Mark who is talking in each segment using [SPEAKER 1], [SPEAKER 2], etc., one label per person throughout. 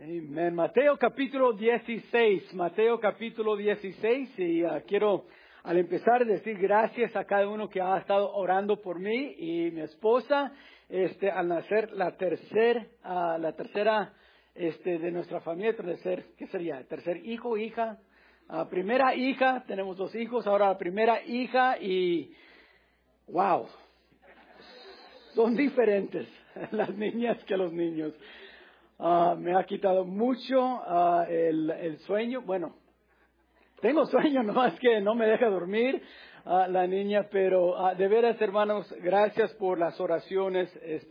[SPEAKER 1] Amén. Mateo capítulo 16, Mateo capítulo 16, y quiero al empezar decir gracias a cada uno que ha estado orando por mí y mi esposa, al nacer la tercera, de nuestra familia, ¿qué sería? Tercer hijo, hija, primera hija, tenemos 2 hijos, ahora la primera hija y, wow, son diferentes las niñas que los niños. Me ha quitado mucho el sueño. Bueno, tengo sueño, nomás que no me deja dormir la niña, pero de veras, hermanos, gracias por las oraciones.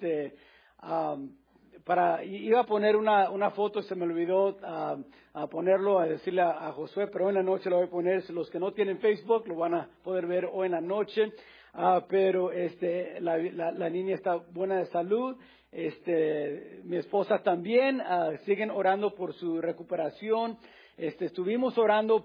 [SPEAKER 1] Iba a poner una foto, se me olvidó a ponerlo, a decirle a Josué, pero hoy en la noche lo voy a poner. Los que no tienen Facebook lo van a poder ver hoy en la noche. Pero la niña está buena de salud. Mi esposa también, siguen orando por su recuperación. Estuvimos orando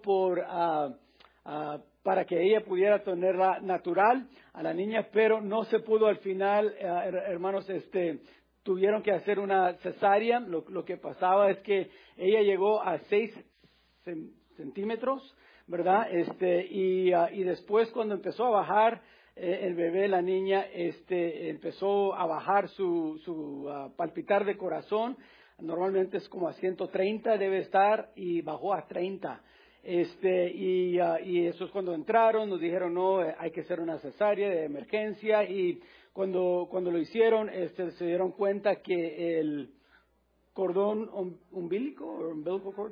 [SPEAKER 1] para que ella pudiera tenerla natural a la niña, pero no se pudo al final, hermanos, tuvieron que hacer una cesárea. Lo que pasaba es que ella llegó a 6 centímetros, ¿verdad? Y después cuando empezó a bajar, el bebé, la niña, empezó a bajar su palpitar de corazón. Normalmente es como a 130 debe estar y bajó a 30. Y eso es cuando entraron, nos dijeron no, hay que hacer una cesárea de emergencia, y cuando lo hicieron, se dieron cuenta que el cordón umbilical cord,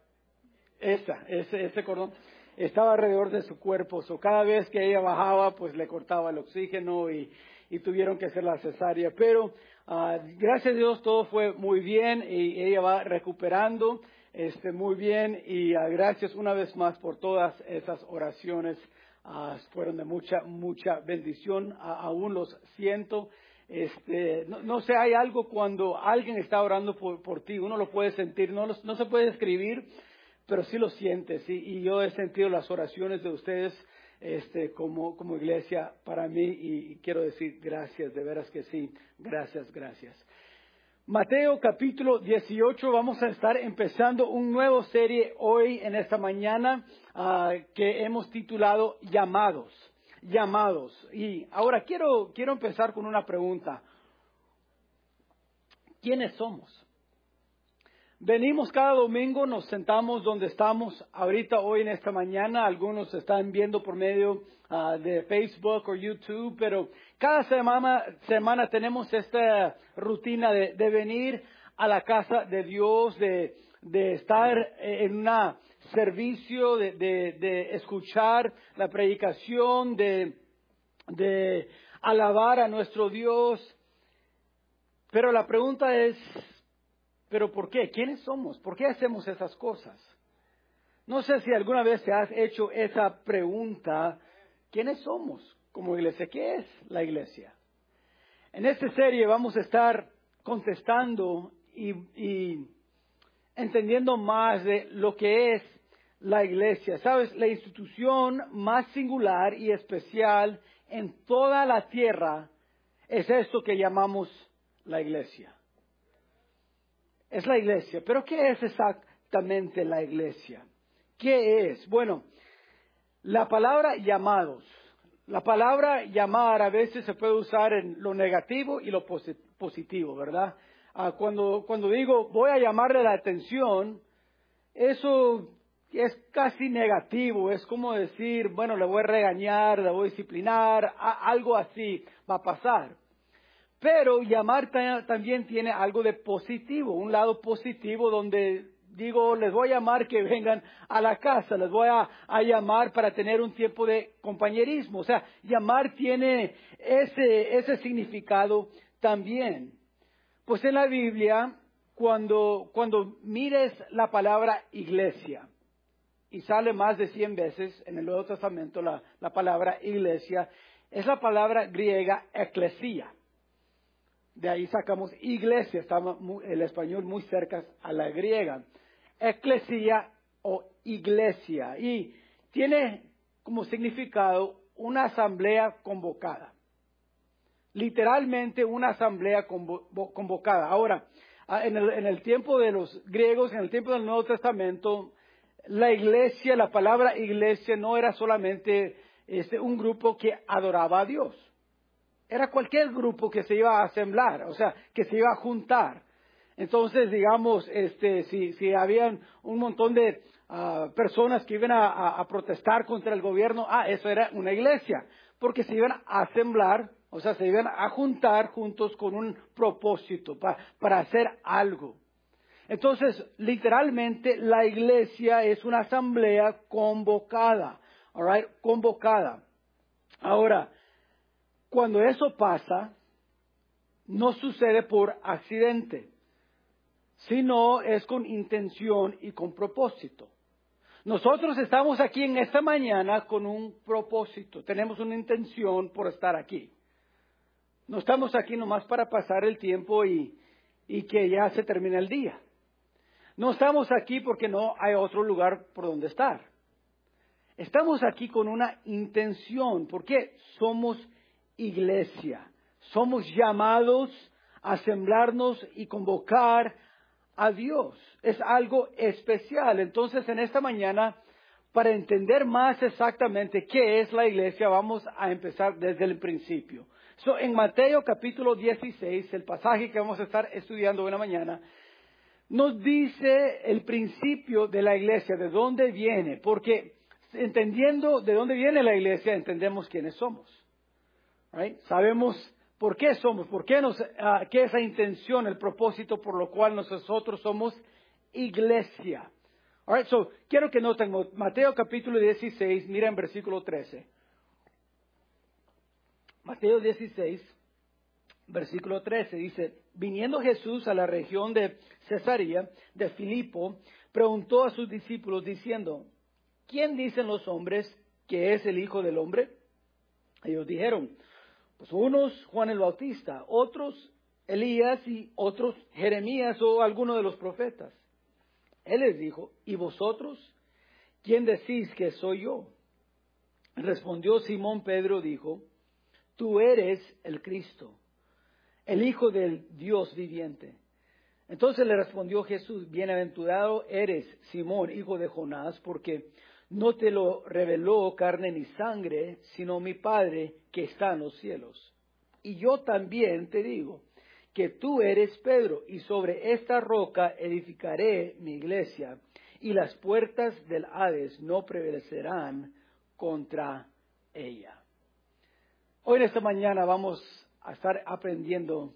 [SPEAKER 1] ese cordón estaba alrededor de su cuerpo. Cada vez que ella bajaba, pues le cortaba el oxígeno y tuvieron que hacer la cesárea. Pero gracias a Dios todo fue muy bien y ella va recuperando muy bien. Y gracias una vez más por todas esas oraciones. Fueron de mucha bendición. Aún los siento. No sé, hay algo cuando alguien está orando por ti, uno lo puede sentir, no se puede escribir, pero sí lo sientes, y yo he sentido las oraciones de ustedes como iglesia para mí, y quiero decir gracias, de veras que sí, gracias. Mateo capítulo 18, vamos a estar empezando una nueva serie hoy en esta mañana que hemos titulado Llamados. Y ahora quiero empezar con una pregunta. ¿Quiénes somos? Venimos cada domingo, nos sentamos donde estamos ahorita, hoy en esta mañana. Algunos están viendo por medio de Facebook o YouTube, pero cada semana tenemos esta rutina de venir a la casa de Dios, de estar en un servicio, de escuchar la predicación, de alabar a nuestro Dios. Pero la pregunta es, ¿pero por qué? ¿Quiénes somos? ¿Por qué hacemos esas cosas? No sé si alguna vez te has hecho esa pregunta. ¿Quiénes somos como iglesia? ¿Qué es la iglesia? En esta serie vamos a estar contestando y entendiendo más de lo que es la iglesia. ¿Sabes? La institución más singular y especial en toda la tierra es esto que llamamos la iglesia. Es la iglesia. ¿Pero qué es exactamente la iglesia? ¿Qué es? Bueno, la palabra llamados. La palabra llamar a veces se puede usar en lo negativo y lo positivo, ¿verdad? Cuando digo voy a llamarle la atención, eso es casi negativo. Es como decir, bueno, le voy a regañar, le voy a disciplinar, algo así va a pasar. Pero llamar también tiene algo de positivo, un lado positivo donde digo, les voy a llamar que vengan a la casa, les voy a llamar para tener un tiempo de compañerismo. O sea, llamar tiene ese significado también. Pues en la Biblia, cuando mires la palabra iglesia, y sale más de 100 veces en el Nuevo Testamento la palabra iglesia, es la palabra griega eclesia. De ahí sacamos iglesia, está el español muy cerca a la griega. Eclesia o iglesia. Y tiene como significado una asamblea convocada. Literalmente una asamblea convocada. Ahora, En el tiempo de los griegos, en el tiempo del Nuevo Testamento, la iglesia, la palabra iglesia no era solamente un grupo que adoraba a Dios. Era cualquier grupo que se iba a asemblar, o sea, que se iba a juntar. Entonces, digamos, si habían un montón de personas que iban a protestar contra el gobierno, eso era una iglesia, porque se iban a asemblar, o sea, se iban a juntar juntos con un propósito para hacer algo. Entonces, literalmente, la iglesia es una asamblea convocada, all right, convocada. Ahora, cuando eso pasa, no sucede por accidente, sino es con intención y con propósito. Nosotros estamos aquí en esta mañana con un propósito, tenemos una intención por estar aquí. No estamos aquí nomás para pasar el tiempo y que ya se termine el día. No estamos aquí porque no hay otro lugar por donde estar. Estamos aquí con una intención, porque somos iglesia. Somos llamados a asemblarnos y convocar a Dios. Es algo especial. Entonces, en esta mañana, para entender más exactamente qué es la iglesia, vamos a empezar desde el principio. En Mateo capítulo 16, el pasaje que vamos a estar estudiando hoy en la mañana, nos dice el principio de la iglesia, de dónde viene, porque entendiendo de dónde viene la iglesia, entendemos quiénes somos. Right? Sabemos por qué somos, qué es la intención, el propósito por lo cual nosotros somos iglesia. All right, quiero que noten Mateo capítulo 16, mira en versículo 13. Mateo 16, versículo 13 dice: viniendo Jesús a la región de Cesarea de Filipo, preguntó a sus discípulos diciendo: ¿quién dicen los hombres que es el Hijo del Hombre? Ellos dijeron: pues unos Juan el Bautista, otros Elías y otros Jeremías o alguno de los profetas. Él les dijo: ¿y vosotros quién decís que soy yo? Respondió Simón Pedro, dijo: tú eres el Cristo, el Hijo del Dios viviente. Entonces le respondió Jesús: bienaventurado eres, Simón, hijo de Jonás, porque no te lo reveló carne ni sangre, sino mi Padre que está en los cielos. Y yo también te digo que tú eres Pedro, y sobre esta roca edificaré mi iglesia, y las puertas del Hades no prevalecerán contra ella. Hoy en esta mañana vamos a estar aprendiendo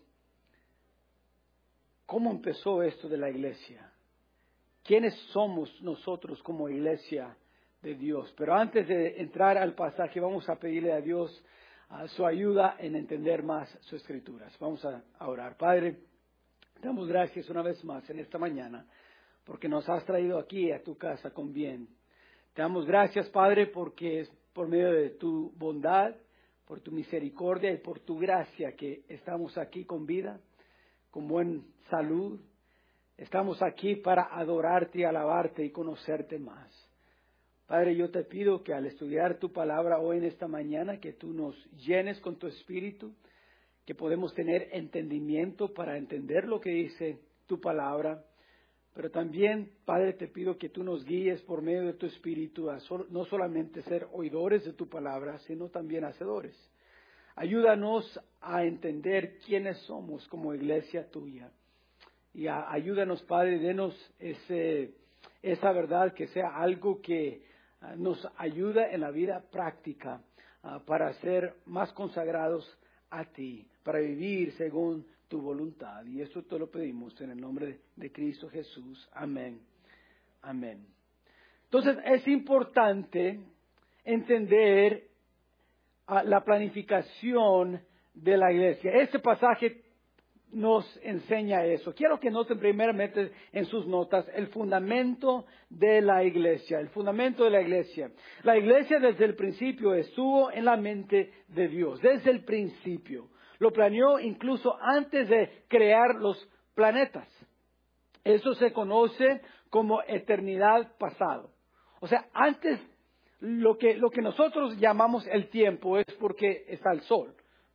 [SPEAKER 1] cómo empezó esto de la iglesia. ¿Quiénes somos nosotros como iglesia de Dios? Pero antes de entrar al pasaje, vamos a pedirle a Dios su ayuda en entender más sus escrituras. Vamos a orar. Padre, te damos gracias una vez más en esta mañana, porque nos has traído aquí a tu casa con bien. Te damos gracias, Padre, porque es por medio de tu bondad, por tu misericordia y por tu gracia que estamos aquí con vida, con buena salud. Estamos aquí para adorarte y alabarte y conocerte más. Padre, yo te pido que al estudiar tu palabra hoy en esta mañana, que tú nos llenes con tu espíritu, que podemos tener entendimiento para entender lo que dice tu palabra. Pero también, Padre, te pido que tú nos guíes por medio de tu espíritu a no solamente ser oidores de tu palabra, sino también hacedores. Ayúdanos a entender quiénes somos como iglesia tuya. Y ayúdanos, Padre, denos esa verdad, que sea algo que nos ayuda en la vida práctica para ser más consagrados a ti, para vivir según tu voluntad. Y esto te lo pedimos en el nombre de Cristo Jesús. Amén. Amén. Entonces es importante entender la planificación de la iglesia. Este pasaje nos enseña eso. Quiero que noten primeramente en sus notas el fundamento de la iglesia. El fundamento de la iglesia. La iglesia desde el principio estuvo en la mente de Dios. Desde el principio. Lo planeó incluso antes de crear los planetas. Eso se conoce como eternidad pasado. O sea, antes lo que nosotros llamamos el tiempo es porque está el sol.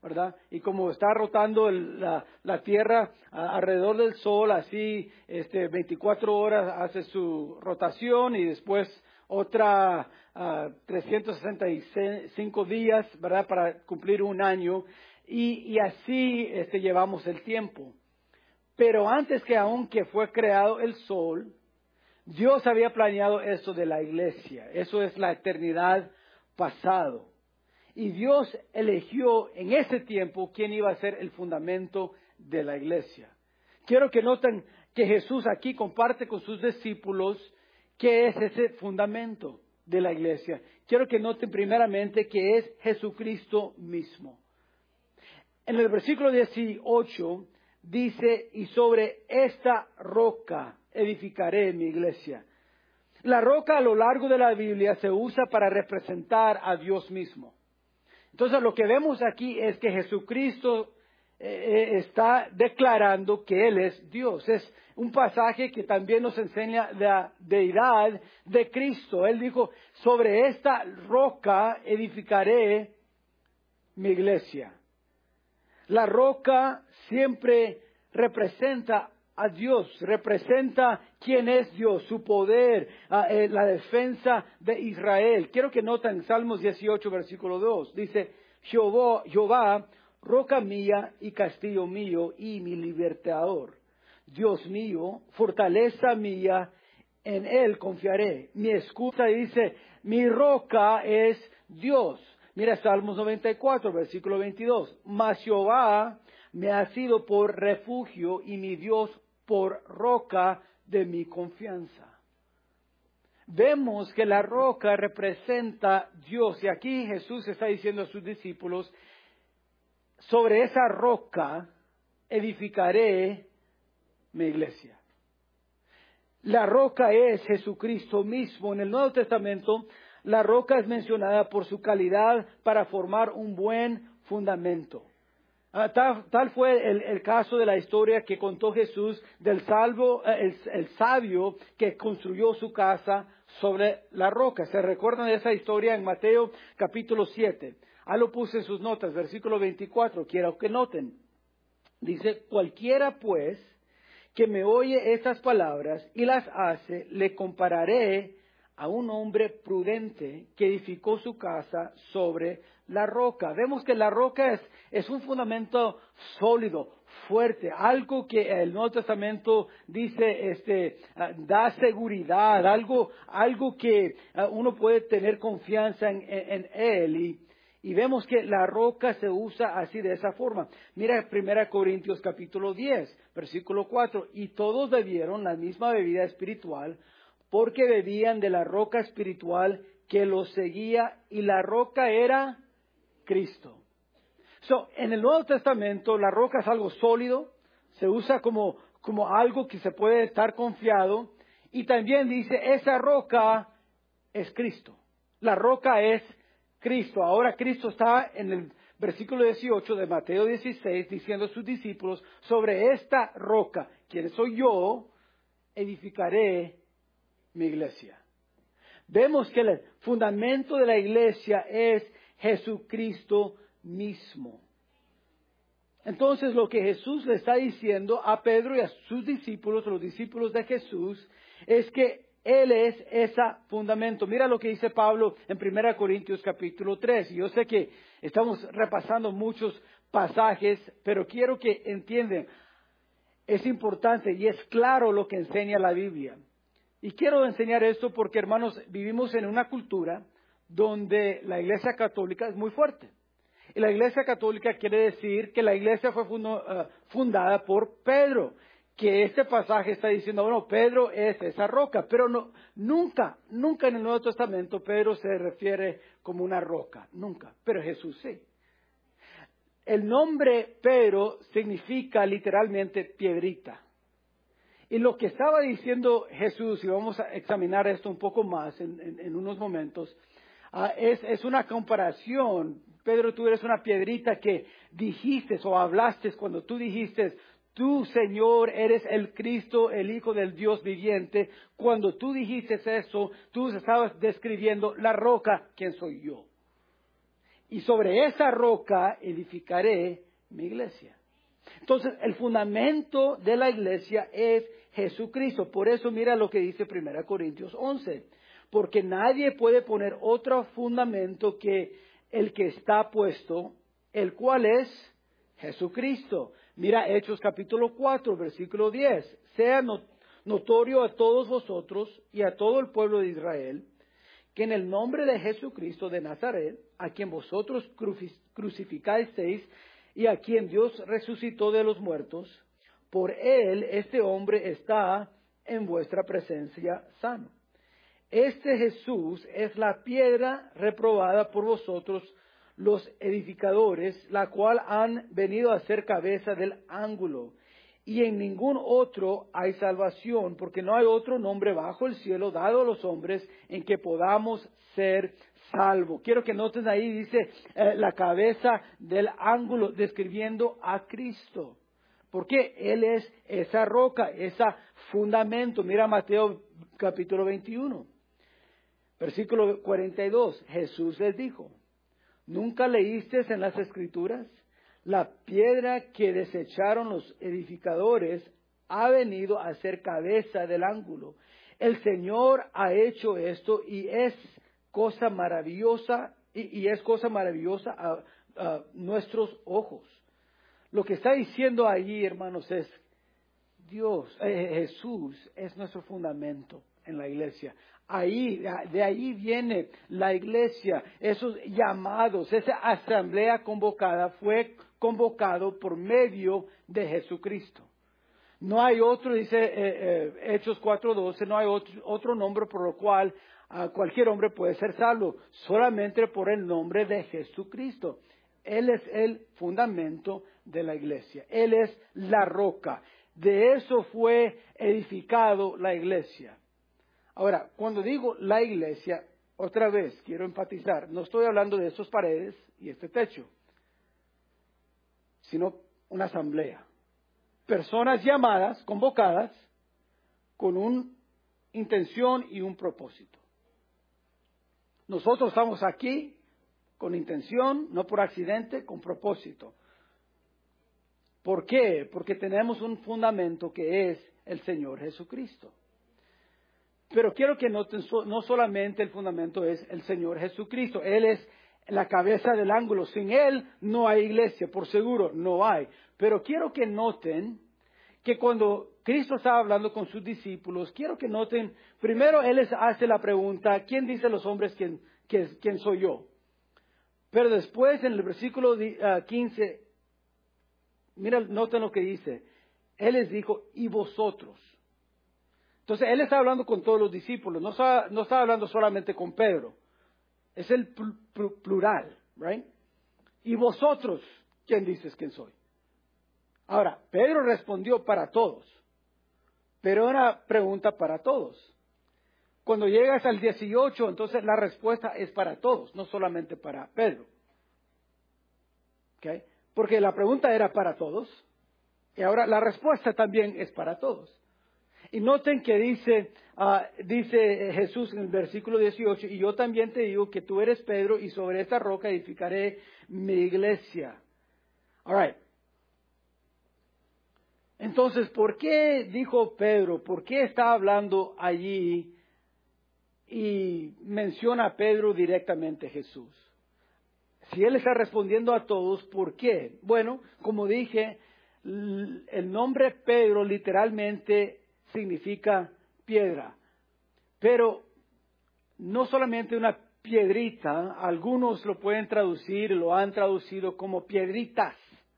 [SPEAKER 1] ¿verdad? Y como está rotando la Tierra alrededor del Sol, así 24 horas hace su rotación y después otra 365 días, ¿verdad? Para cumplir un año. Y así llevamos el tiempo. Pero antes que aún que fue creado el Sol, Dios había planeado eso de la iglesia. Eso es la eternidad pasado. Y Dios eligió en ese tiempo quién iba a ser el fundamento de la iglesia. Quiero que noten que Jesús aquí comparte con sus discípulos qué es ese fundamento de la iglesia. Quiero que noten primeramente que es Jesucristo mismo. En el versículo 18 dice, y sobre esta roca edificaré mi iglesia. La roca a lo largo de la Biblia se usa para representar a Dios mismo. Entonces lo que vemos aquí es que Jesucristo está declarando que Él es Dios. Es un pasaje que también nos enseña la deidad de Cristo. Él dijo, sobre esta roca edificaré mi iglesia. La roca siempre representa a Dios, representa quién es Dios, su poder, la defensa de Israel. Quiero que noten Salmos 18, versículo 2. Dice, Jehová, roca mía y castillo mío y mi libertador. Dios mío, fortaleza mía, en Él confiaré. Mi escudo dice, mi roca es Dios. Mira Salmos 94, versículo 22. Mas Jehová me ha sido por refugio y mi Dios por roca de mi confianza. Vemos que la roca representa Dios. Y aquí Jesús está diciendo a sus discípulos, sobre esa roca edificaré mi iglesia. La roca es Jesucristo mismo. En el Nuevo Testamento, la roca es mencionada por su calidad para formar un buen fundamento. Tal fue el caso de la historia que contó Jesús del el sabio que construyó su casa sobre la roca. ¿Se recuerdan de esa historia en Mateo capítulo 7? Ahí lo puse en sus notas, versículo 24, quiero que noten. Dice, cualquiera pues que me oye estas palabras y las hace, le compararé a un hombre prudente que edificó su casa sobre la roca. Vemos que la roca es un fundamento sólido, fuerte, algo que el Nuevo Testamento dice da seguridad, algo que uno puede tener confianza en él. Y vemos que la roca se usa así de esa forma. Mira 1 Corintios capítulo 10, versículo 4. Y todos bebieron la misma bebida espiritual porque bebían de la roca espiritual que los seguía y la roca era Cristo. En el Nuevo Testamento la roca es algo sólido, se usa como algo que se puede estar confiado y también dice esa roca es Cristo. La roca es Cristo. Ahora Cristo está en el versículo 18 de Mateo 16 diciendo a sus discípulos, sobre esta roca, quien soy yo, edificaré mi iglesia. Vemos que el fundamento de la iglesia es Jesucristo mismo. Entonces lo que Jesús le está diciendo a Pedro y a sus discípulos, los discípulos de Jesús, es que Él es ese fundamento. Mira lo que dice Pablo en 1 Corintios capítulo 3. Y yo sé que estamos repasando muchos pasajes, pero quiero que entiendan, es importante y es claro lo que enseña la Biblia. Y quiero enseñar esto porque, hermanos, vivimos en una cultura donde la Iglesia Católica es muy fuerte. Y la Iglesia Católica quiere decir que la Iglesia fue fundada por Pedro. Que este pasaje está diciendo, bueno, Pedro es esa roca. Pero nunca en el Nuevo Testamento Pedro se refiere como una roca. Nunca. Pero Jesús sí. El nombre Pedro significa literalmente piedrita. Y lo que estaba diciendo Jesús, y vamos a examinar esto un poco más en unos momentos, es una comparación. Pedro, tú eres una piedrita que dijiste o hablaste cuando tú dijiste, tú, Señor, eres el Cristo, el Hijo del Dios viviente. Cuando tú dijiste eso, tú estabas describiendo la roca, ¿quién soy yo? y sobre esa roca edificaré mi iglesia. Entonces, el fundamento de la iglesia es Jesucristo. Por eso mira lo que dice 1 Corintios 11. Porque nadie puede poner otro fundamento que el que está puesto, el cual es Jesucristo. Mira Hechos capítulo 4, versículo 10. Sea notorio a todos vosotros y a todo el pueblo de Israel, que en el nombre de Jesucristo de Nazaret, a quien vosotros crucificasteis y a quien Dios resucitó de los muertos, por él este hombre está en vuestra presencia sano. Este Jesús es la piedra reprobada por vosotros los edificadores, la cual han venido a ser cabeza del ángulo. Y en ningún otro hay salvación, porque no hay otro nombre bajo el cielo dado a los hombres en que podamos ser salvos. Quiero que noten ahí, dice la cabeza del ángulo, describiendo a Cristo. Porque Él es esa roca, ese fundamento. Mira Mateo capítulo 21, versículo 42. Jesús les dijo, ¿nunca leíste en las Escrituras? La piedra que desecharon los edificadores ha venido a ser cabeza del ángulo. El Señor ha hecho esto y es cosa maravillosa, y es cosa maravillosa a nuestros ojos. Lo que está diciendo allí, hermanos, es Jesús es nuestro fundamento en la iglesia. De ahí viene la iglesia, esos llamados, esa asamblea convocada fue convocado por medio de Jesucristo. No hay otro, dice Hechos 4:12, no hay otro nombre por lo cual cualquier hombre puede ser salvo, solamente por el nombre de Jesucristo. Él es el fundamento de la iglesia, Él es la roca. De eso fue edificado la iglesia. Ahora, cuando digo la iglesia, otra vez quiero enfatizar, no estoy hablando de estas paredes y este techo, sino una asamblea. Personas llamadas, convocadas, con una intención y un propósito. Nosotros estamos aquí con intención, no por accidente, con propósito. ¿Por qué? Porque tenemos un fundamento que es el Señor Jesucristo. Pero quiero que noten, no solamente el fundamento es el Señor Jesucristo, Él es la cabeza del ángulo. Sin Él no hay iglesia, por seguro, no hay. Pero quiero que noten que cuando Cristo estaba hablando con sus discípulos, quiero que noten, primero Él les hace la pregunta, ¿quién dice los hombres quién soy yo? Pero después en el versículo 15, mira, noten lo que dice. Él les dijo, ¿y vosotros? Entonces, Él está hablando con todos los discípulos, no está hablando solamente con Pedro. Es el plural, right? ¿Y vosotros quién dices quién soy? Ahora, Pedro respondió para todos, pero una pregunta para todos. Cuando llegas al 18, entonces la respuesta es para todos, no solamente para Pedro. ¿Okay? Porque la pregunta era para todos, y ahora la respuesta también es para todos. Y noten que dice Jesús en el versículo 18, y yo también te digo que tú eres Pedro, y sobre esta roca edificaré mi iglesia. All right. Entonces, ¿por qué dijo Pedro? ¿Por qué está hablando allí y menciona a Pedro directamente Jesús? Si él está respondiendo a todos, ¿por qué? Bueno, como dije, el nombre Pedro literalmente significa piedra, pero no solamente una piedrita, algunos lo pueden traducir, lo han traducido como piedritas.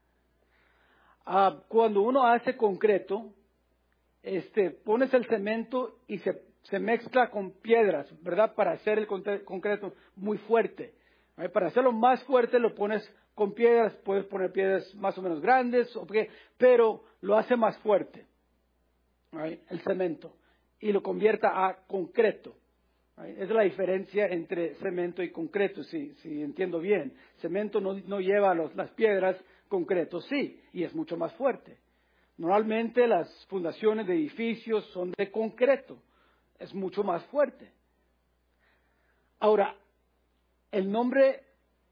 [SPEAKER 1] Cuando uno hace concreto, pones el cemento y se mezcla con piedras, ¿verdad? Para hacer el concreto muy fuerte. ¿Right? Para hacerlo más fuerte lo pones con piedras, puedes poner piedras más o menos grandes, pero lo hace más fuerte, right? El cemento, y lo convierta a concreto. Right? Esa es la diferencia entre cemento y concreto, si entiendo bien. Cemento no lleva las piedras, concreto sí, y es mucho más fuerte. Normalmente las fundaciones de edificios son de concreto, es mucho más fuerte. Ahora, el nombre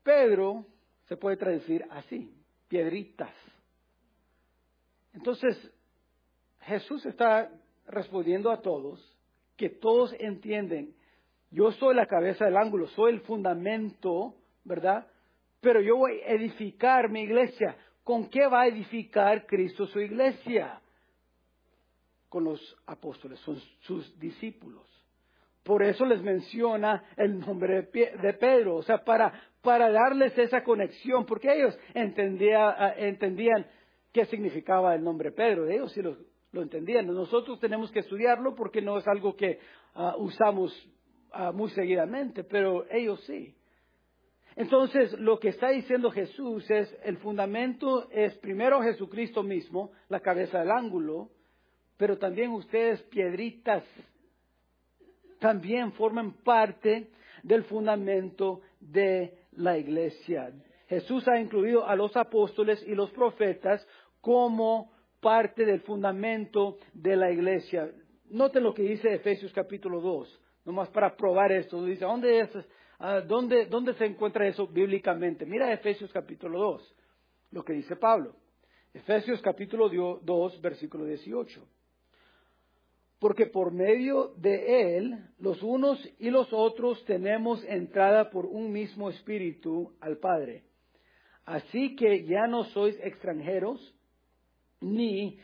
[SPEAKER 1] Pedro se puede traducir así, piedritas. Entonces, Jesús está respondiendo a todos, que todos entienden, yo soy la cabeza del ángulo, soy el fundamento, ¿verdad? Pero yo voy a edificar mi iglesia. ¿Con qué va a edificar Cristo su iglesia? Con los apóstoles, son sus discípulos. Por eso les menciona el nombre de Pedro, o sea, para darles esa conexión, porque ellos entendían qué significaba el nombre Pedro, ellos sí lo entendían. Nosotros tenemos que estudiarlo porque no es algo que usamos muy seguidamente, pero ellos sí. Entonces, lo que está diciendo Jesús es, el fundamento es primero Jesucristo mismo, la cabeza del ángulo, pero también ustedes, piedritas, también forman parte del fundamento de la iglesia. Jesús ha incluido a los apóstoles y los profetas como parte del fundamento de la iglesia. Noten lo que dice Efesios capítulo 2, nomás para probar esto. Dice, ¿dónde se encuentra eso bíblicamente? Mira Efesios capítulo 2, lo que dice Pablo. Efesios capítulo 2, versículo 18. Porque por medio de Él, los unos y los otros tenemos entrada por un mismo espíritu al Padre. Así que ya no sois extranjeros, ni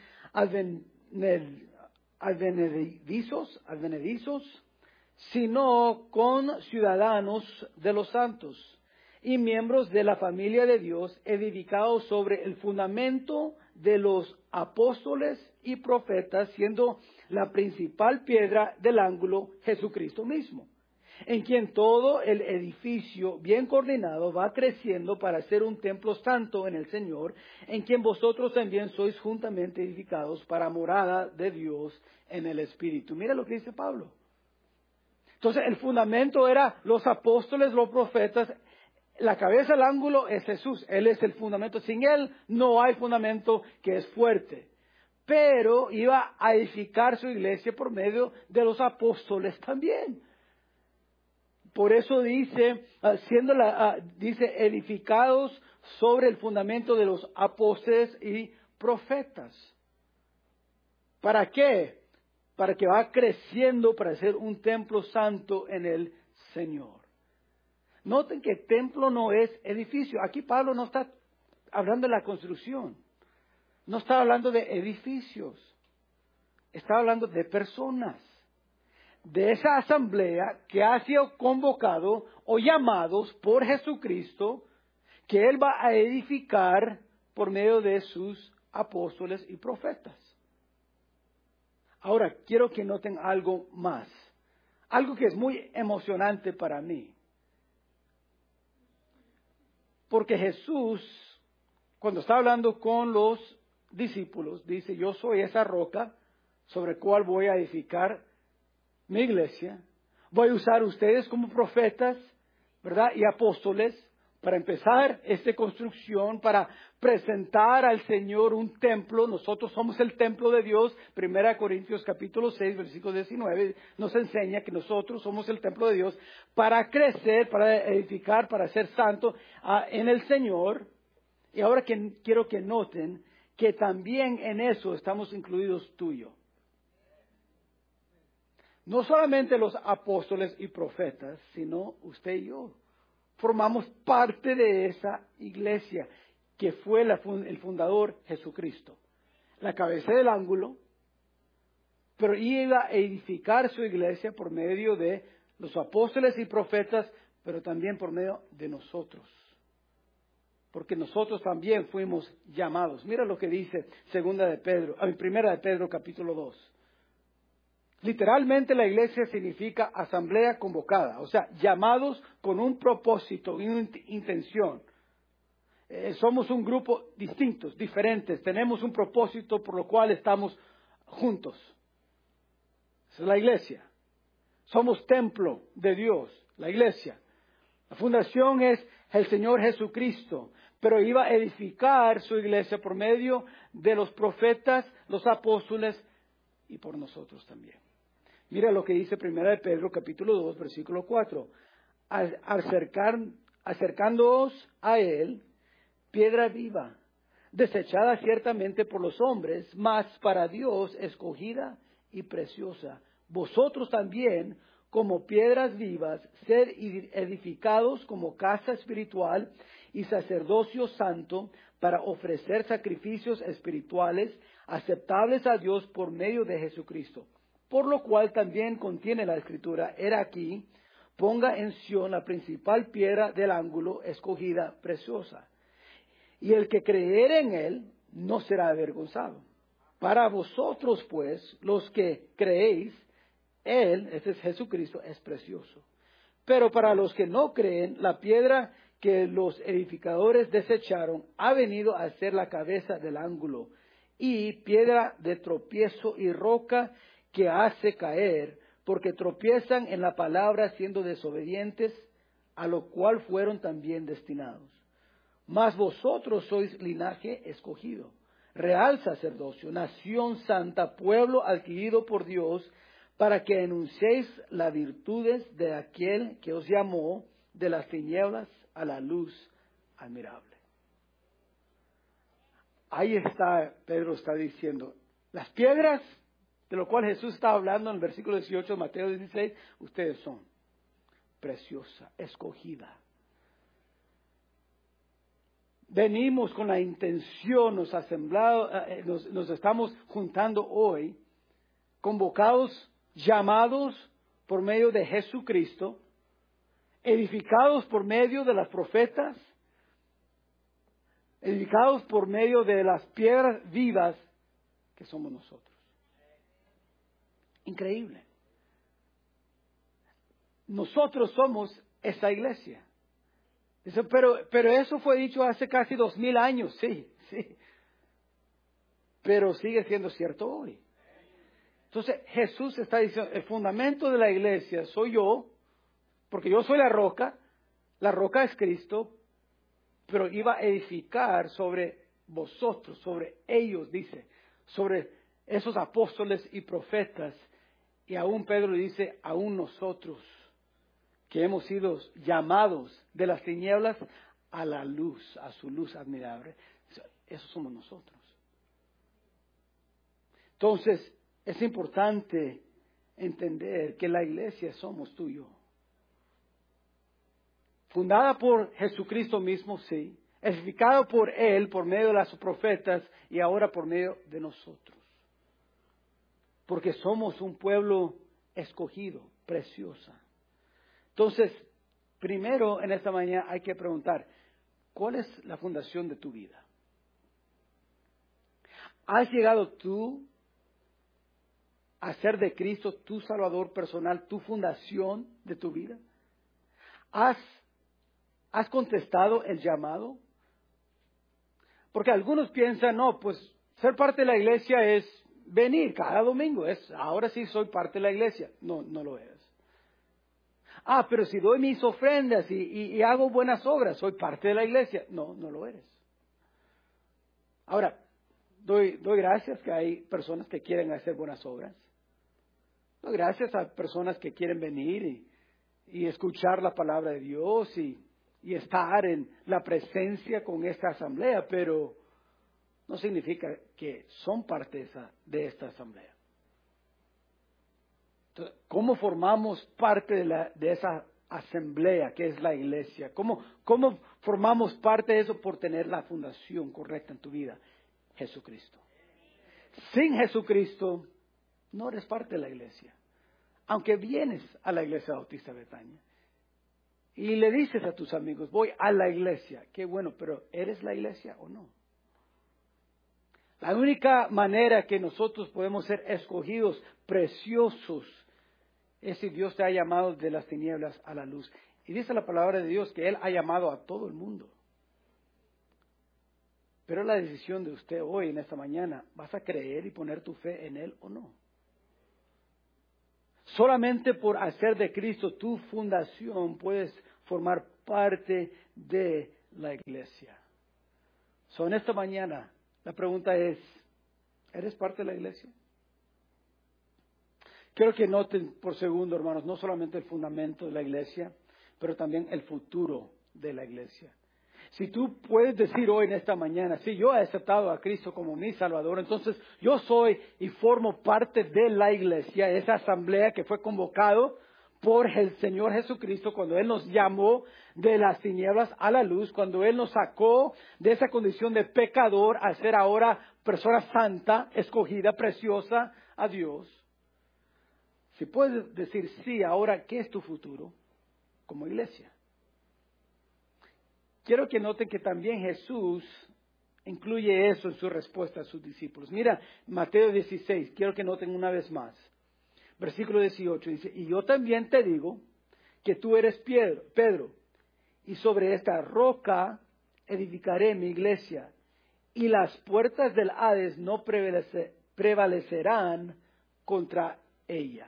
[SPEAKER 1] advenedizos, sino con ciudadanos de los santos y miembros de la familia de Dios, edificados sobre el fundamento de los apóstoles y profetas, siendo la principal piedra del ángulo Jesucristo mismo, en quien todo el edificio bien coordinado va creciendo para ser un templo santo en el Señor, en quien vosotros también sois juntamente edificados para morada de Dios en el Espíritu. Mira lo que dice Pablo. Entonces el fundamento era los apóstoles, los profetas. La cabeza del ángulo es Jesús, Él es el fundamento. Sin Él no hay fundamento que es fuerte. Pero iba a edificar su iglesia por medio de los apóstoles también. Por eso dice, dice edificados sobre el fundamento de los apóstoles y profetas. ¿Para qué? Para que va creciendo para ser un templo santo en el Señor. Noten que templo no es edificio. Aquí Pablo no está hablando de la construcción. No está hablando de edificios. Está hablando de personas. De esa asamblea que ha sido convocado o llamados por Jesucristo, que Él va a edificar por medio de sus apóstoles y profetas. Ahora, quiero que noten algo más. Algo que es muy emocionante para mí. Porque Jesús, cuando está hablando con los discípulos, dice, yo soy esa roca sobre la cual voy a edificar mi iglesia. Voy a usar ustedes como profetas, ¿verdad? Y apóstoles para empezar esta construcción, para presentar al Señor un templo. Nosotros somos el templo de Dios. 1 Corintios capítulo 6, versículo 19, nos enseña que nosotros somos el templo de Dios para crecer, para edificar, para ser santo en el Señor. Y ahora quiero que noten que también en eso estamos incluidos tú y yo. No solamente los apóstoles y profetas, sino usted y yo. Formamos parte de esa iglesia que fue el fundador Jesucristo. La cabeza del ángulo, pero iba a edificar su iglesia por medio de los apóstoles y profetas, pero también por medio de nosotros. Porque nosotros también fuimos llamados. Mira lo que dice Primera de Pedro capítulo 2. Literalmente la iglesia significa asamblea convocada, o sea, llamados con un propósito y una intención. Somos un grupo distintos, diferentes, tenemos un propósito por lo cual estamos juntos. Esa es la iglesia. Somos templo de Dios, la iglesia. La fundación es el Señor Jesucristo, pero iba a edificar su iglesia por medio de los profetas, los apóstoles y por nosotros también. Mira lo que dice 1 de Pedro capítulo 2, versículo 4. Al acercándoos a él, piedra viva, desechada ciertamente por los hombres, mas para Dios escogida y preciosa. Vosotros también, como piedras vivas, sed edificados como casa espiritual y sacerdocio santo, para ofrecer sacrificios espirituales aceptables a Dios por medio de Jesucristo. Por lo cual también contiene la Escritura, era aquí, ponga en Sión la principal piedra del ángulo, escogida, preciosa. Y el que creyere en él no será avergonzado. Para vosotros, pues, los que creéis, él, ese es Jesucristo, es precioso. Pero para los que no creen, la piedra que los edificadores desecharon ha venido a ser la cabeza del ángulo, y piedra de tropiezo y roca que hace caer, porque tropiezan en la palabra siendo desobedientes, a lo cual fueron también destinados. Mas vosotros sois linaje escogido, real sacerdocio, nación santa, pueblo adquirido por Dios, para que enunciéis las virtudes de aquel que os llamó de las tinieblas a la luz admirable. Ahí está, Pedro está diciendo, las piedras de lo cual Jesús está hablando en el versículo 18 de Mateo 16, ustedes son preciosa, escogida. Venimos con la intención, nos estamos juntando hoy, convocados, llamados por medio de Jesucristo, edificados por medio de las profetas, edificados por medio de las piedras vivas que somos nosotros. Increíble. Nosotros somos esa iglesia. Dice, pero eso fue dicho hace casi 2000 años, sí. Pero sigue siendo cierto hoy. Entonces Jesús está diciendo, el fundamento de la iglesia soy yo, porque yo soy la roca es Cristo, pero iba a edificar sobre vosotros, sobre ellos, dice, sobre esos apóstoles y profetas, y aún Pedro dice, aún nosotros, que hemos sido llamados de las tinieblas a la luz, a su luz admirable. Eso somos nosotros. Entonces, es importante entender que la iglesia somos tú y yo. Fundada por Jesucristo mismo, sí. Edificada por Él, por medio de los profetas y ahora por medio de nosotros. Porque somos un pueblo escogido, preciosa. Entonces, primero en esta mañana hay que preguntar, ¿cuál es la fundación de tu vida? ¿Has llegado tú a ser de Cristo tu Salvador personal, tu fundación de tu vida? ¿Has contestado el llamado? Porque algunos piensan, no, pues ser parte de la iglesia es venir cada domingo, ahora sí soy parte de la iglesia. No, no lo es. Pero si doy mis ofrendas y hago buenas obras, soy parte de la iglesia. No, no lo eres. Ahora, doy gracias que hay personas que quieren hacer buenas obras. Doy gracias a personas que quieren venir y escuchar la palabra de Dios y estar en la presencia con esta asamblea, pero no significa que son parte de esta asamblea. Entonces, ¿cómo formamos parte de esa asamblea que es la iglesia? ¿Cómo formamos parte de eso? Por tener la fundación correcta en tu vida, Jesucristo. Sin Jesucristo no eres parte de la iglesia. Aunque vienes a la iglesia Bautista Betania y le dices a tus amigos, voy a la iglesia, qué bueno, pero ¿eres la iglesia o no? La única manera que nosotros podemos ser escogidos, preciosos, es si Dios te ha llamado de las tinieblas a la luz. Y dice la palabra de Dios que Él ha llamado a todo el mundo. Pero es la decisión de usted hoy, en esta mañana. ¿Vas a creer y poner tu fe en Él o no? Solamente por hacer de Cristo tu fundación puedes formar parte de la iglesia. En esta mañana la pregunta es, ¿eres parte de la iglesia? Quiero que noten por segundo, hermanos, no solamente el fundamento de la iglesia, pero también el futuro de la iglesia. Si tú puedes decir hoy en esta mañana, sí, yo he aceptado a Cristo como mi Salvador, entonces yo soy y formo parte de la iglesia, esa asamblea que fue convocado por el Señor Jesucristo cuando Él nos llamó de las tinieblas a la luz, cuando Él nos sacó de esa condición de pecador a ser ahora persona santa, escogida, preciosa a Dios. Si puedes decir sí, ahora, ¿qué es tu futuro como iglesia? Quiero que noten que también Jesús incluye eso en su respuesta a sus discípulos. Mira, Mateo 16, quiero que noten una vez más. Versículo 18 dice, y yo también te digo que tú eres Pedro, y sobre esta roca edificaré mi iglesia, y las puertas del Hades no prevalecerán contra ella.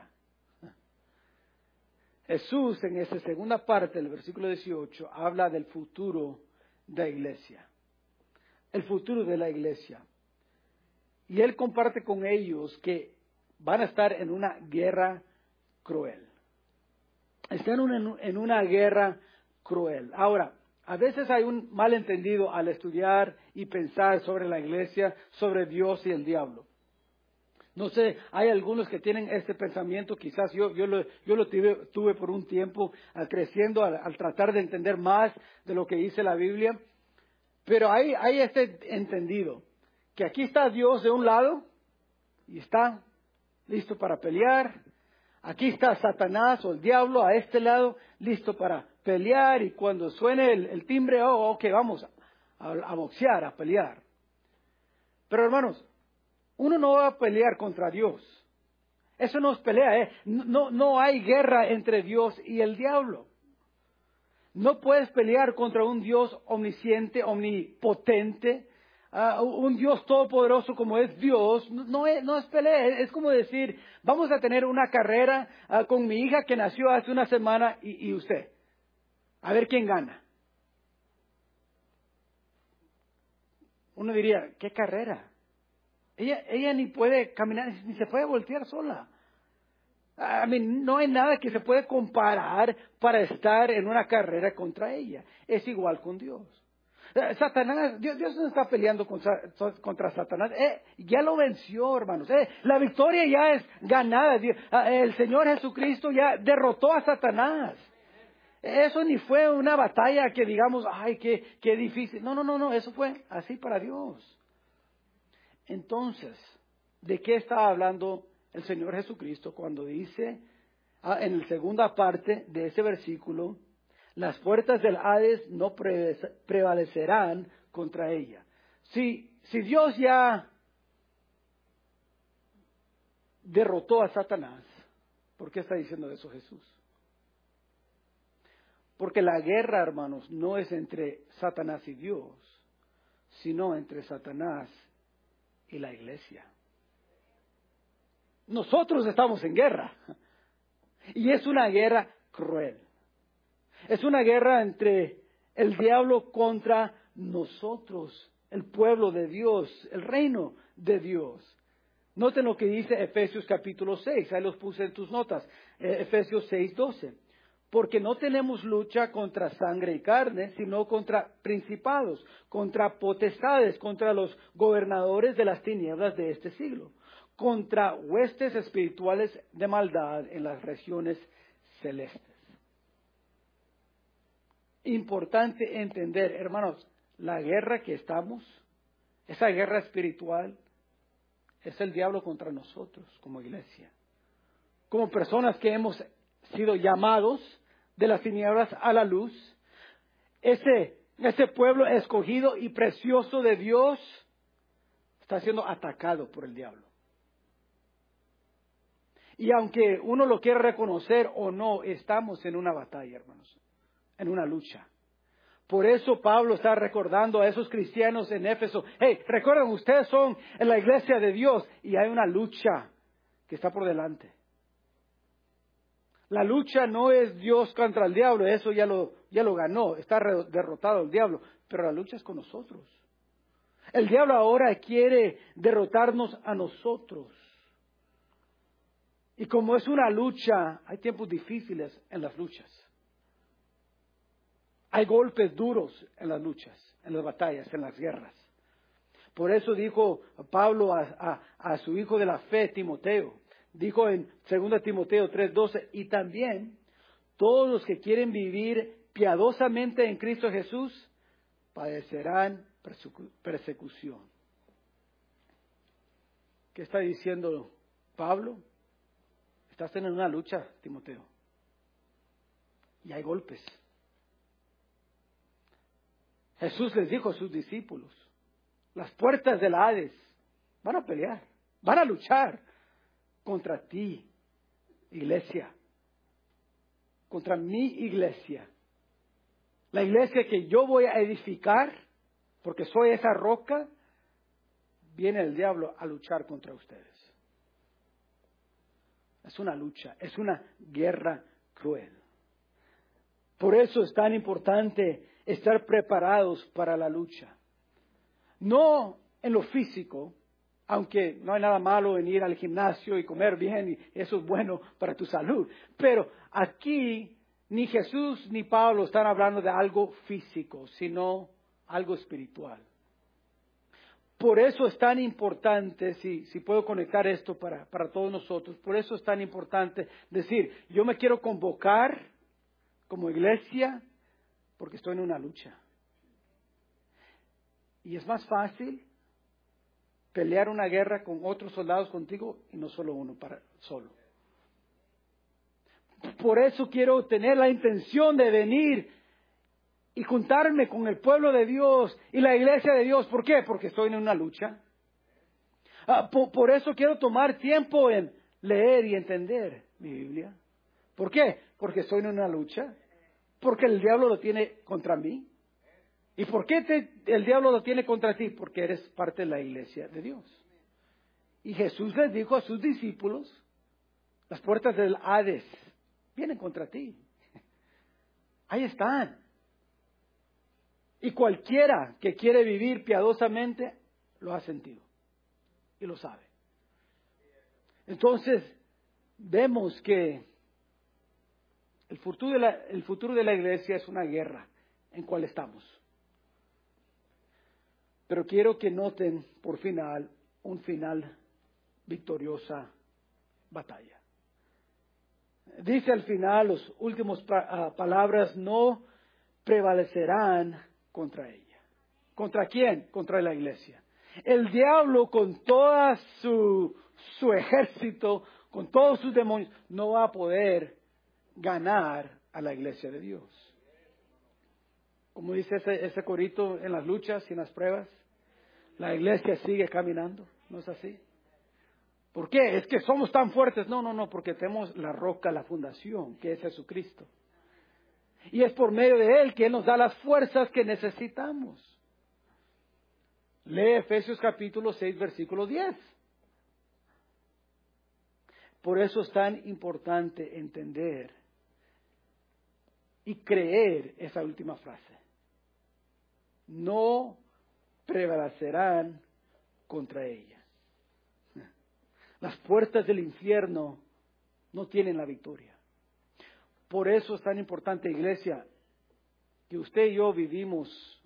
[SPEAKER 1] Jesús en esa segunda parte del versículo 18 habla del futuro de la iglesia. El futuro de la iglesia. Y Él comparte con ellos que van a estar en una guerra cruel. Están en una guerra cruel. Ahora, a veces hay un malentendido al estudiar y pensar sobre la iglesia, sobre Dios y el diablo. No sé, hay algunos que tienen este pensamiento, quizás yo lo tuve por un tiempo creciendo al tratar de entender más de lo que dice la Biblia, pero hay este entendido, que aquí está Dios de un lado y está listo para pelear, aquí está Satanás o el diablo a este lado, listo para pelear y cuando suene el timbre, ok, vamos a boxear, a pelear. Pero hermanos, uno no va a pelear contra Dios. Eso no es pelea, no hay guerra entre Dios y el diablo. No puedes pelear contra un Dios omnisciente, omnipotente, un Dios todopoderoso como es Dios. No es pelea, es como decir, vamos a tener una carrera con mi hija que nació hace una semana y usted. A ver quién gana. Uno diría, ¿qué carrera? Ella ni puede caminar, ni se puede voltear sola. No hay nada que se puede comparar para estar en una carrera contra ella. Es igual con Dios. Satanás, Dios no está peleando contra Satanás. Ya lo venció, hermanos. La victoria ya es ganada. El Señor Jesucristo ya derrotó a Satanás. Eso ni fue una batalla que digamos, ay, qué difícil. No, eso fue así para Dios. Entonces, ¿de qué está hablando el Señor Jesucristo cuando dice, en la segunda parte de ese versículo, las puertas del Hades no prevalecerán contra ella? Si Dios ya derrotó a Satanás, ¿por qué está diciendo eso Jesús? Porque la guerra, hermanos, no es entre Satanás y Dios, sino entre Satanás y la iglesia. Nosotros estamos en guerra. Y es una guerra cruel. Es una guerra entre el diablo contra nosotros, el pueblo de Dios, el reino de Dios. Noten lo que dice Efesios capítulo 6, ahí los puse en tus notas, Efesios 6:12. Porque no tenemos lucha contra sangre y carne, sino contra principados, contra potestades, contra los gobernadores de las tinieblas de este siglo, contra huestes espirituales de maldad en las regiones celestes. Importante entender, hermanos, la guerra que estamos, esa guerra espiritual, es el diablo contra nosotros como iglesia. Como personas que hemos sido llamados de las tinieblas a la luz, ese pueblo escogido y precioso de Dios está siendo atacado por el diablo. Y aunque uno lo quiera reconocer o no, estamos en una batalla, hermanos, en una lucha. Por eso Pablo está recordando a esos cristianos en Éfeso, hey, recuerden, ustedes son en la iglesia de Dios y hay una lucha que está por delante. La lucha no es Dios contra el diablo, eso ya lo ganó, está derrotado el diablo, pero la lucha es con nosotros. El diablo ahora quiere derrotarnos a nosotros. Y como es una lucha, hay tiempos difíciles en las luchas. Hay golpes duros en las luchas, en las batallas, en las guerras. Por eso dijo Pablo a su hijo de la fe, Timoteo. Dijo en 2 Timoteo 3:12, y también todos los que quieren vivir piadosamente en Cristo Jesús padecerán persecución. ¿Qué está diciendo Pablo? Estás en una lucha, Timoteo. Y hay golpes. Jesús les dijo a sus discípulos, las puertas del Hades van a pelear, van a luchar contra ti, iglesia, contra mi iglesia. La iglesia que yo voy a edificar, porque soy esa roca, viene el diablo a luchar contra ustedes. Es una lucha, es una guerra cruel. Por eso es tan importante estar preparados para la lucha. No en lo físico, aunque no hay nada malo en ir al gimnasio y comer bien, y eso es bueno para tu salud. Pero aquí ni Jesús ni Pablo están hablando de algo físico, sino algo espiritual. Por eso es tan importante, si puedo conectar esto para todos nosotros, por eso es tan importante decir, yo me quiero convocar como iglesia porque estoy en una lucha. Y es más fácil pelear una guerra con otros soldados contigo y no solo uno solo. Por eso quiero tener la intención de venir y juntarme con el pueblo de Dios y la iglesia de Dios. ¿Por qué? Porque estoy en una lucha. Por eso quiero tomar tiempo en leer y entender mi Biblia. ¿Por qué? Porque estoy en una lucha. Porque el diablo lo tiene contra mí. ¿Y por qué el diablo lo tiene contra ti? Porque eres parte de la iglesia de Dios. Y Jesús les dijo a sus discípulos, las puertas del Hades vienen contra ti. Ahí están. Y cualquiera que quiere vivir piadosamente lo ha sentido y lo sabe. Entonces, vemos que el futuro de la iglesia es una guerra en cual estamos. Pero quiero que noten por final un final victoriosa batalla. Dice al final, las últimas palabras, no prevalecerán contra ella. ¿Contra quién? Contra la iglesia. El diablo con toda su ejército, con todos sus demonios, no va a poder ganar a la iglesia de Dios. Como dice ese corito en las luchas y en las pruebas, la iglesia sigue caminando, ¿no es así? ¿Por qué? Es que somos tan fuertes. No, porque tenemos la roca, la fundación, que es Jesucristo. Y es por medio de Él que Él nos da las fuerzas que necesitamos. Lee Efesios capítulo 6, versículo 10. Por eso es tan importante entender y creer esa última frase. No prevalecerán contra ella. Las puertas del infierno no tienen la victoria. Por eso es tan importante, iglesia, que usted y yo vivamos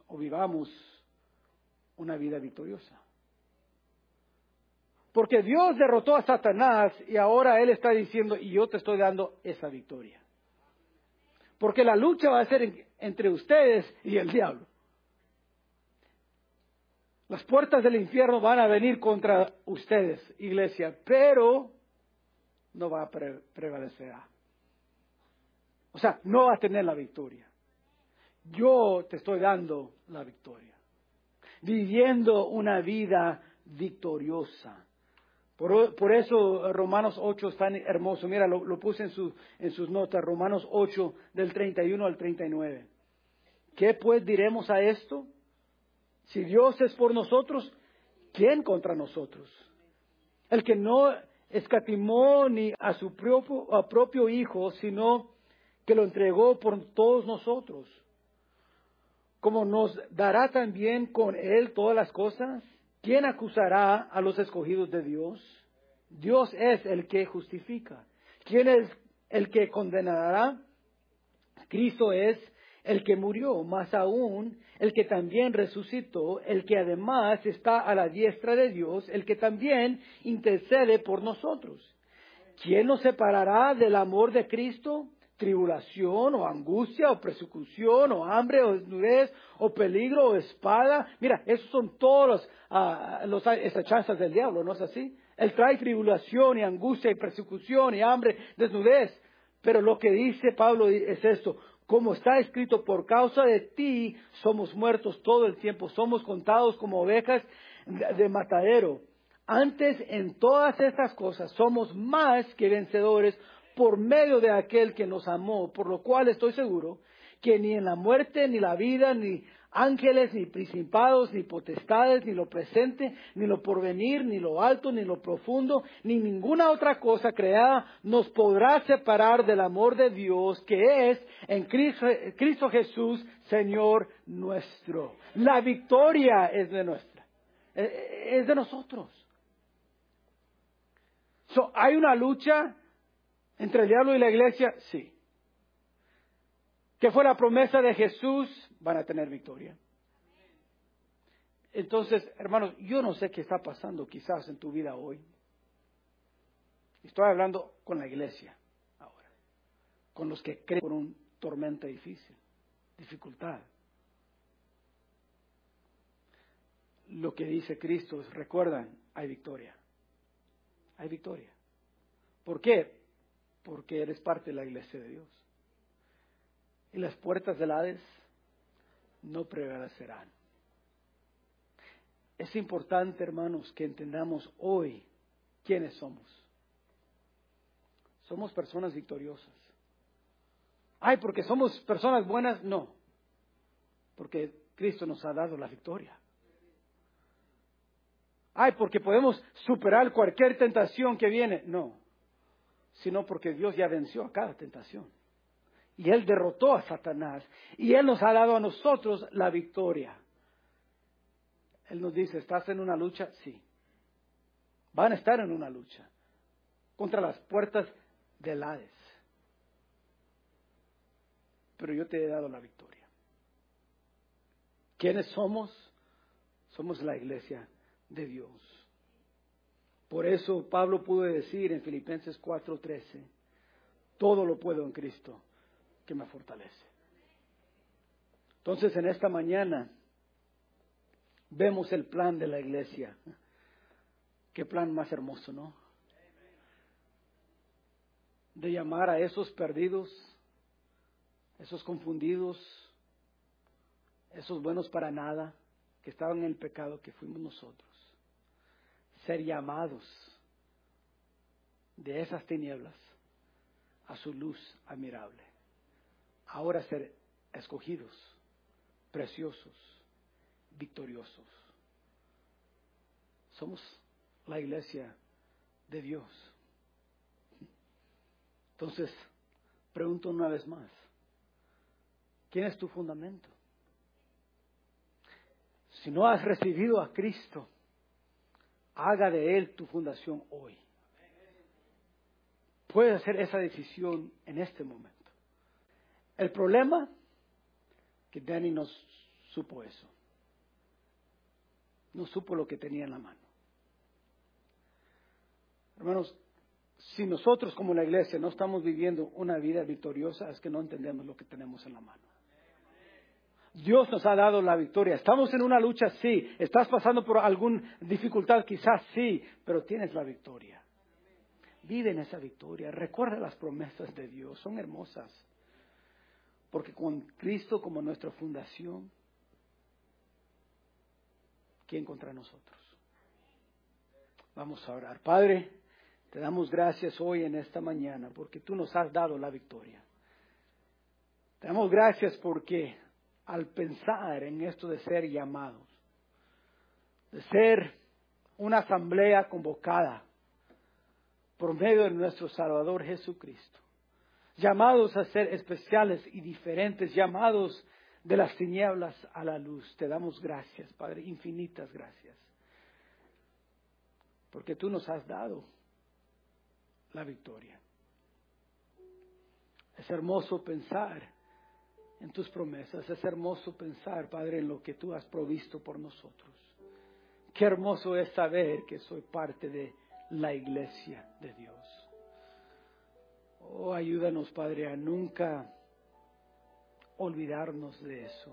[SPEAKER 1] una vida victoriosa. Porque Dios derrotó a Satanás y ahora Él está diciendo, y yo te estoy dando esa victoria. Porque la lucha va a ser entre ustedes y el diablo. Las puertas del infierno van a venir contra ustedes, iglesia, pero no va a prevalecer. O sea, no va a tener la victoria. Yo te estoy dando la victoria. Viviendo una vida victoriosa. Por eso Romanos 8 es tan hermoso. Mira, lo puse en sus notas. Romanos 8 del 31 al 39. ¿Qué pues diremos a esto? Si Dios es por nosotros, ¿quién contra nosotros? El que no escatimó ni a su propio Hijo, sino que lo entregó por todos nosotros, como nos dará también con Él todas las cosas. ¿Quién acusará a los escogidos de Dios? Dios es el que justifica. ¿Quién es el que condenará? Cristo es el que murió, más aún el que también resucitó, el que además está a la diestra de Dios, el que también intercede por nosotros. ¿Quién nos separará del amor de Cristo? Tribulación o angustia o persecución o hambre o desnudez o peligro o espada. Mira, esos son todos los acechanzas del diablo, ¿no es así? Él trae tribulación y angustia y persecución y hambre, desnudez. Pero lo que dice Pablo es esto: como está escrito, por causa de ti somos muertos todo el tiempo, somos contados como ovejas de matadero. Antes, en todas estas cosas, somos más que vencedores por medio de aquel que nos amó, por lo cual estoy seguro que ni en la muerte, ni la vida, ni ángeles, ni principados, ni potestades, ni lo presente, ni lo porvenir, ni lo alto, ni lo profundo, ni ninguna otra cosa creada nos podrá separar del amor de Dios que es en Cristo Jesús, Señor nuestro. La victoria es de nuestra, es de nosotros. ¿Hay una lucha entre el diablo y la iglesia? Sí. ¿Qué fue la promesa de Jesús? Van a tener victoria. Entonces, hermanos, yo no sé qué está pasando quizás en tu vida hoy. Estoy hablando con la iglesia ahora, con los que creen por una tormenta difícil, dificultad. Lo que dice Cristo es, recuerdan, hay victoria. Hay victoria. ¿Por qué? Porque eres parte de la iglesia de Dios. Y las puertas del Hades no prevalecerán. Es importante, hermanos, que entendamos hoy quiénes somos. Somos personas victoriosas. Ay, porque somos personas buenas, no. Porque Cristo nos ha dado la victoria. Ay, porque podemos superar cualquier tentación que viene, no. Sino porque Dios ya venció a cada tentación. Y Él derrotó a Satanás. Y Él nos ha dado a nosotros la victoria. Él nos dice, ¿estás en una lucha? Sí. Van a estar en una lucha. Contra las puertas del Hades. Pero yo te he dado la victoria. ¿Quiénes somos? Somos la iglesia de Dios. Por eso Pablo pudo decir en Filipenses 4:13, todo lo puedo en Cristo que me fortalece. Entonces en esta mañana vemos el plan de la iglesia. Qué plan más hermoso, ¿no? De llamar a esos perdidos, esos confundidos, esos buenos para nada, que estaban en el pecado que fuimos nosotros. Ser llamados de esas tinieblas a su luz admirable. Ahora ser escogidos, preciosos, victoriosos. Somos la iglesia de Dios. Entonces, pregunto una vez más, ¿quién es tu fundamento? Si no has recibido a Cristo, haga de Él tu fundación hoy. Puedes hacer esa decisión en este momento. El problema, que Danny no supo eso. No supo lo que tenía en la mano. Hermanos, si nosotros como la iglesia no estamos viviendo una vida victoriosa, es que no entendemos lo que tenemos en la mano. Dios nos ha dado la victoria. Estamos en una lucha, sí. Estás pasando por alguna dificultad, quizás sí, pero tienes la victoria. Vive en esa victoria. Recuerda las promesas de Dios, son hermosas. Porque con Cristo como nuestra fundación, ¿quién contra nosotros? Vamos a orar. Padre, te damos gracias hoy en esta mañana porque tú nos has dado la victoria. Te damos gracias porque al pensar en esto de ser llamados, de ser una asamblea convocada por medio de nuestro Salvador Jesucristo, llamados a ser especiales y diferentes, llamados de las tinieblas a la luz, te damos gracias, Padre, infinitas gracias, porque tú nos has dado la victoria. Es hermoso pensar en tus promesas. Es hermoso pensar, Padre, en lo que tú has provisto por nosotros. Qué hermoso es saber que soy parte de la iglesia de Dios. Oh, ayúdanos, Padre, a nunca olvidarnos de eso.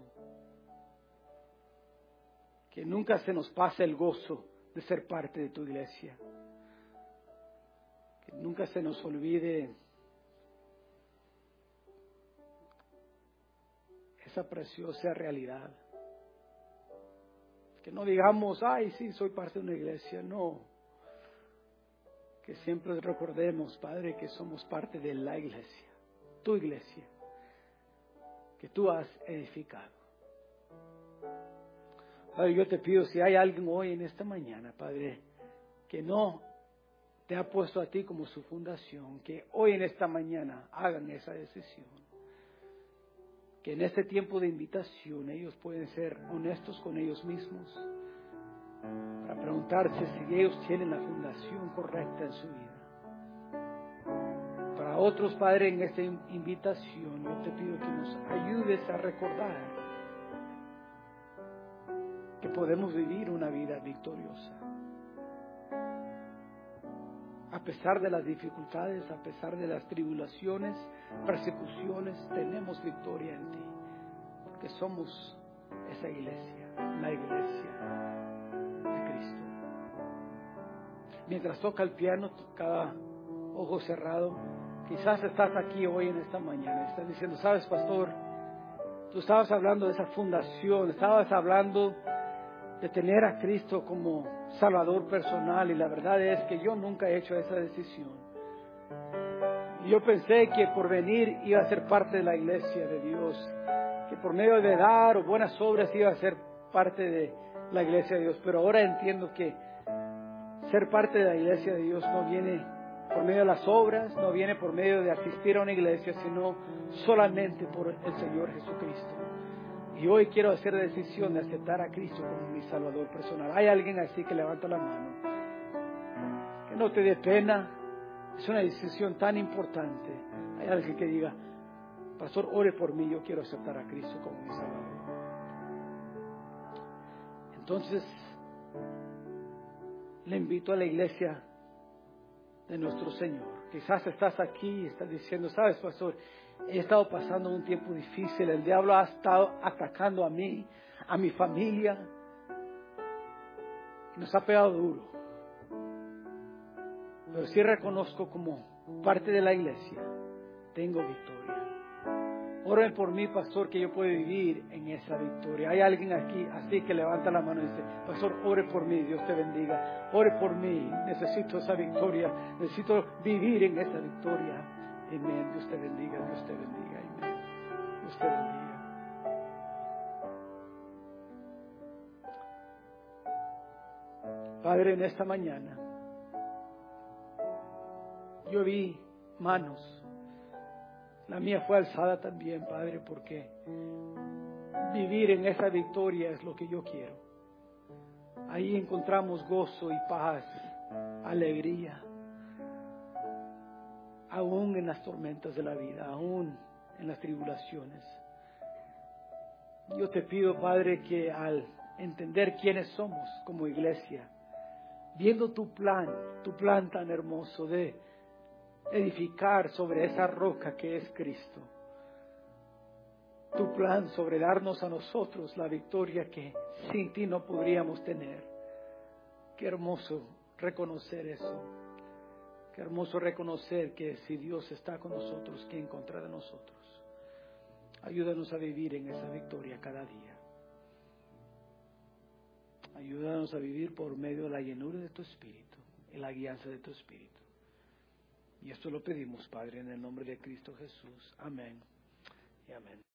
[SPEAKER 1] Que nunca se nos pase el gozo de ser parte de tu iglesia. Que nunca se nos olvide esa preciosa realidad. Que no digamos, ay, sí, soy parte de una iglesia. No. Que siempre recordemos, Padre, que somos parte de la iglesia. Tu iglesia. Que tú has edificado. Padre, yo te pido, si hay alguien hoy en esta mañana, Padre, que no te ha puesto a ti como su fundación, que hoy en esta mañana hagan esa decisión. Que en este tiempo de invitación ellos pueden ser honestos con ellos mismos para preguntarse si ellos tienen la fundación correcta en su vida. Para otros, Padre, en esta invitación yo te pido que nos ayudes a recordar que podemos vivir una vida victoriosa. A pesar de las dificultades, a pesar de las tribulaciones, persecuciones, tenemos victoria en ti. Porque somos esa iglesia, la iglesia de Cristo. Mientras toca el piano, cada ojo cerrado, quizás estás aquí hoy en esta mañana. Estás diciendo, sabes, pastor, tú estabas hablando de esa fundación, estabas hablando de tener a Cristo como Salvador personal, y la verdad es que yo nunca he hecho esa decisión. Y yo pensé que por venir iba a ser parte de la iglesia de Dios, que por medio de dar o buenas obras iba a ser parte de la iglesia de Dios, pero ahora entiendo que ser parte de la iglesia de Dios no viene por medio de las obras, no viene por medio de asistir a una iglesia, sino solamente por el Señor Jesucristo. Y hoy quiero hacer la decisión de aceptar a Cristo como mi Salvador personal. ¿Hay alguien así que levanta la mano? Que no te dé pena. Es una decisión tan importante. Hay alguien que diga, pastor, ore por mí, yo quiero aceptar a Cristo como mi Salvador. Entonces, le invito a la iglesia de nuestro Señor. Quizás estás aquí y estás diciendo, sabes, pastor, he estado pasando un tiempo difícil, el diablo ha estado atacando a mí, a mi familia, y nos ha pegado duro. Pero sí reconozco como parte de la iglesia, tengo victoria. Oren por mí, pastor, que yo pueda vivir en esa victoria. Hay alguien aquí así que levanta la mano y dice, pastor, ore por mí, Dios te bendiga. Ore por mí, necesito esa victoria, necesito vivir en esa victoria. Amén, Dios te bendiga, Dios te bendiga, amén. Dios te bendiga. Padre, en esta mañana, yo vi manos. La mía fue alzada también, Padre, porque vivir en esa victoria es lo que yo quiero. Ahí encontramos gozo y paz, alegría, aún en las tormentas de la vida, aún en las tribulaciones. Yo te pido, Padre, que al entender quiénes somos como iglesia, viendo tu plan tan hermoso de edificar sobre esa roca que es Cristo. Tu plan sobre darnos a nosotros la victoria que sin ti no podríamos tener. Qué hermoso reconocer eso. Qué hermoso reconocer que si Dios está con nosotros, ¿qué en contra de nosotros? Ayúdanos a vivir en esa victoria cada día. Ayúdanos a vivir por medio de la llenura de tu Espíritu y la guianza de tu Espíritu. Y esto lo pedimos, Padre, en el nombre de Cristo Jesús. Amén y amén.